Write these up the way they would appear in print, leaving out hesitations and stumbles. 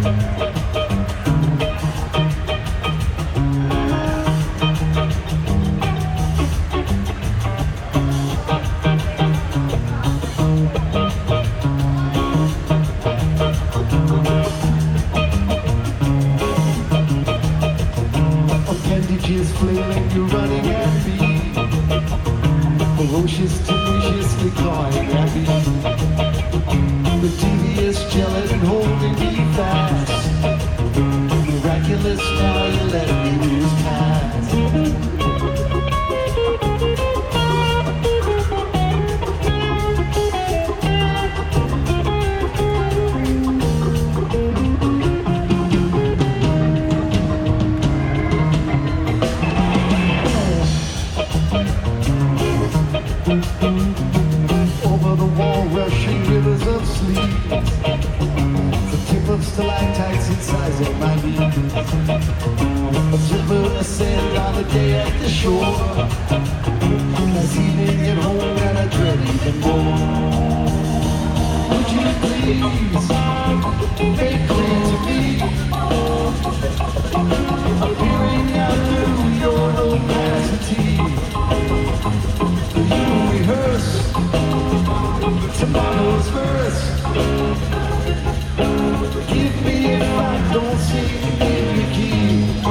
Appendages flailing, you're running at me. Ferocious, tenaciously clawing at me. The devious gelatin holding me fast. Miraculous, now you let me lose past. Over the wall, rushing rivers of sleep. The tip of stalactites incising my knees. Observer ascend on the day at the shore. As evening at home and I dread even more. Would you please make clear to me, appearing out through your opacity? You rehearse tomorrow's verse. Give me if I don't sing in the key.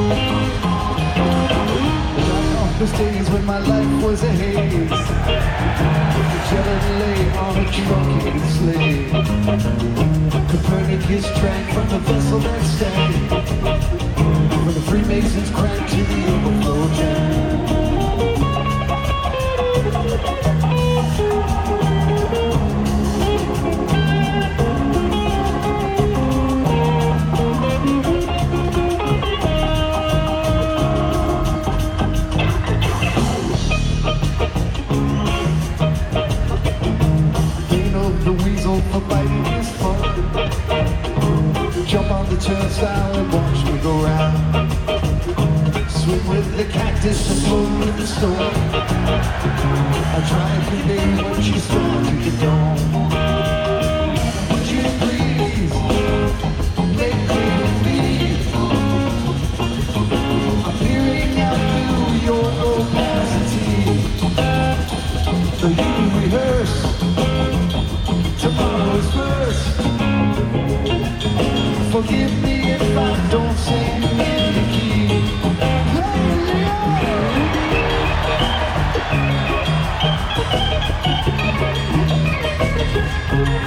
Like office days when my life was a haze. The gelatin lay on a trunking slave. Copernicus drank from the vessel that stank. When the Freemasons cranked to the overflow tank. The weasel for biting his fun. Jump on the turnstile and watch me go round. Swim with the cactus and float with the storm. I try and convey what she's strong to the dawn. Would you please make clear to me, appearing out through your opacity? So you rehearse tomorrow's verse. Forgive me if I don't sing in the key. Hey,